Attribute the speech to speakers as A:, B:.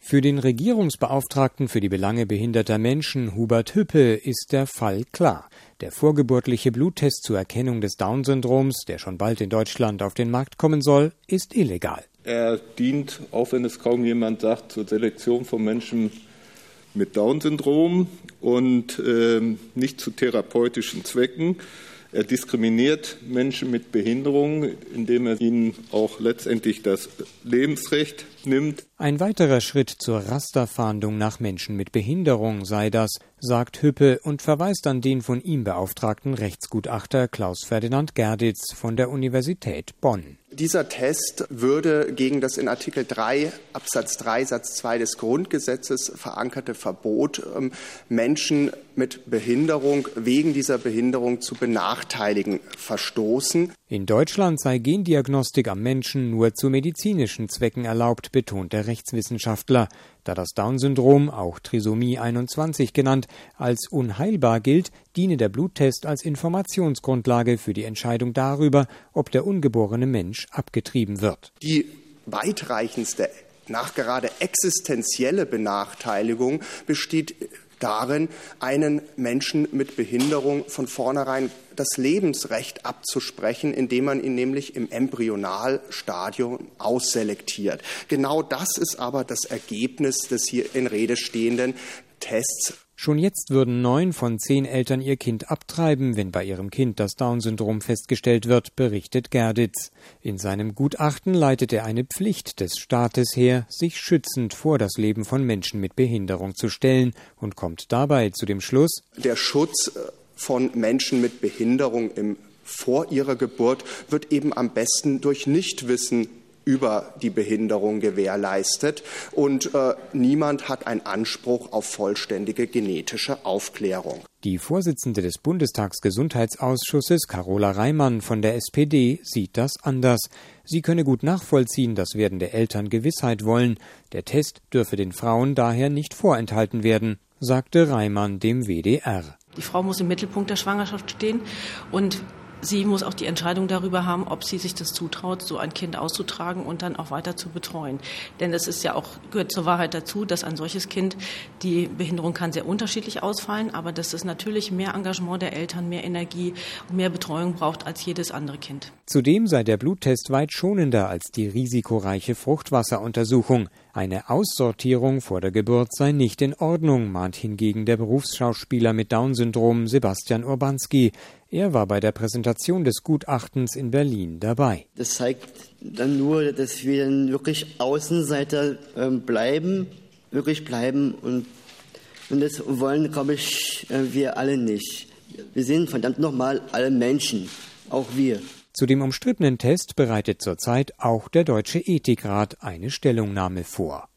A: Für den Regierungsbeauftragten für die Belange behinderter Menschen, Hubert Hüppe, ist der Fall klar. Der vorgeburtliche Bluttest zur Erkennung des Down-Syndroms, der schon bald in Deutschland auf den Markt kommen soll, ist illegal.
B: Er dient, auch wenn es kaum jemand sagt, zur Selektion von Menschen mit Down-Syndrom und nicht zu therapeutischen Zwecken. Er diskriminiert Menschen mit Behinderung, indem er ihnen auch letztendlich das Lebensrecht nimmt.
A: Ein weiterer Schritt zur Rasterfahndung nach Menschen mit Behinderung sei das, sagt Hüppe und verweist an den von ihm beauftragten Rechtsgutachter Klaus Ferdinand Gerditz von der Universität Bonn.
C: Dieser Test würde gegen das in Artikel 3 Absatz 3 Satz 2 des Grundgesetzes verankerte Verbot, Menschen mit Behinderung wegen dieser Behinderung zu benachteiligen, verstoßen.
A: In Deutschland sei Gendiagnostik am Menschen nur zu medizinischen Zwecken erlaubt, betont der Rechtswissenschaftler. Da das Down-Syndrom, auch Trisomie 21 genannt, als unheilbar gilt, diene der Bluttest als Informationsgrundlage für die Entscheidung darüber, ob der ungeborene Mensch abgetrieben wird.
C: Die weitreichendste, nachgerade existenzielle Benachteiligung besteht darin, einen Menschen mit Behinderung von vornherein das Lebensrecht abzusprechen, indem man ihn nämlich im Embryonalstadium ausselektiert. Genau das ist aber das Ergebnis des hier in Rede stehenden Tests.
A: Schon jetzt würden 9 von 10 Eltern ihr Kind abtreiben, wenn bei ihrem Kind das Down-Syndrom festgestellt wird, berichtet Gerditz. In seinem Gutachten leitet er eine Pflicht des Staates her, sich schützend vor das Leben von Menschen mit Behinderung zu stellen und kommt dabei zu dem Schluss:
C: Der Schutz von Menschen mit Behinderung vor ihrer Geburt wird eben am besten durch Nichtwissen über die Behinderung gewährleistet und niemand hat einen Anspruch auf vollständige genetische Aufklärung.
A: Die Vorsitzende des Bundestagsgesundheitsausschusses, Carola Reimann von der SPD, sieht das anders. Sie könne gut nachvollziehen, dass werdende Eltern Gewissheit wollen. Der Test dürfe den Frauen daher nicht vorenthalten werden, sagte Reimann dem WDR.
D: Die Frau muss im Mittelpunkt der Schwangerschaft stehen und sie muss auch die Entscheidung darüber haben, ob sie sich das zutraut, so ein Kind auszutragen und dann auch weiter zu betreuen. Denn das ist ja auch, gehört zur Wahrheit dazu, dass ein solches Kind, die Behinderung kann sehr unterschiedlich ausfallen, aber dass es natürlich mehr Engagement der Eltern, mehr Energie und mehr Betreuung braucht als jedes andere Kind.
A: Zudem sei der Bluttest weit schonender als die risikoreiche Fruchtwasseruntersuchung. Eine Aussortierung vor der Geburt sei nicht in Ordnung, mahnt hingegen der Berufsschauspieler mit Down-Syndrom Sebastian Urbanski. Er war bei der Präsentation des Gutachtens in Berlin dabei.
E: Das zeigt dann nur, dass wir dann wirklich Außenseiter bleiben und das wollen, glaube ich, wir alle nicht. Wir sind verdammt nochmal alle Menschen, auch wir.
A: Zu dem umstrittenen Test bereitet zurzeit auch der Deutsche Ethikrat eine Stellungnahme vor.